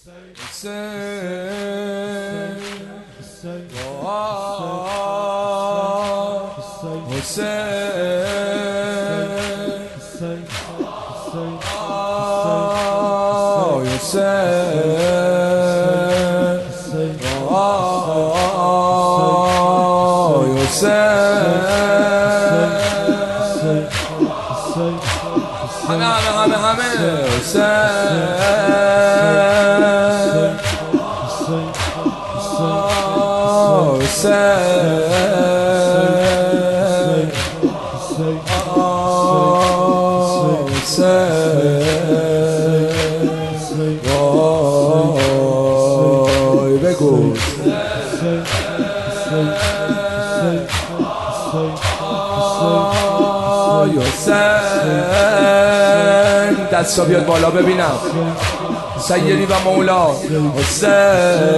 دستا بیاد بالا ببینم. سیدی و مولا حسین.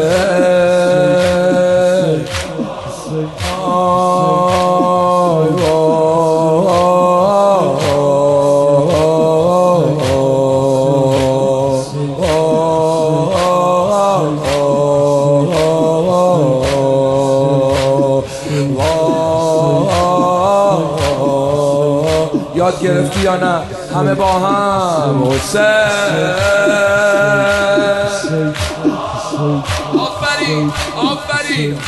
یاد گرفتی یا نه؟ همه با هم حسین. آفرین آفرین.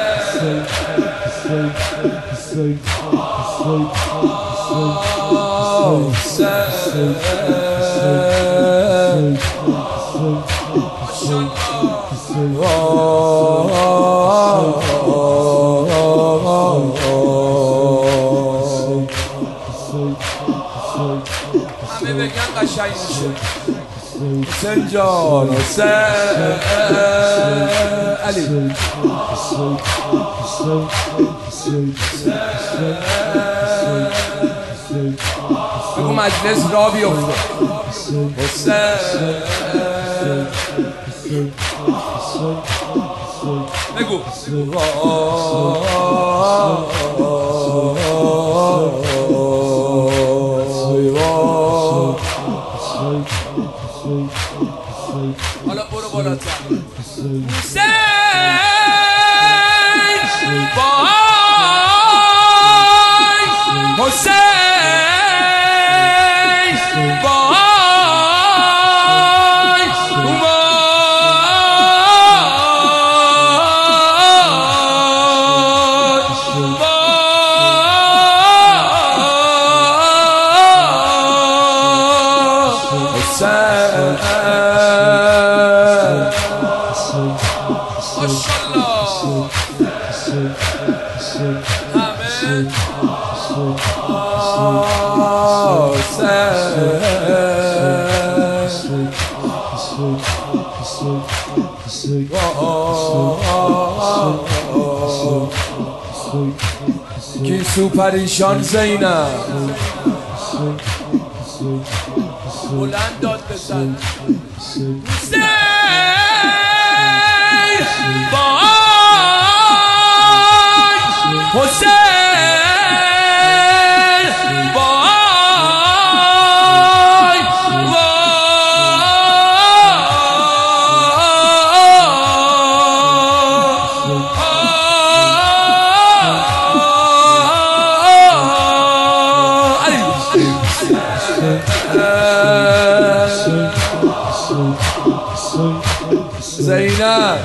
همه بگن قشنگ میشه. حسین جان حسین علی. بگو مجلس را بیفته. حسین بگو. حالا برو بالاتر. حسین بای حسین بای کیسو پریشان زینب بلند داد بزن. حسین بای حسین بای زینب.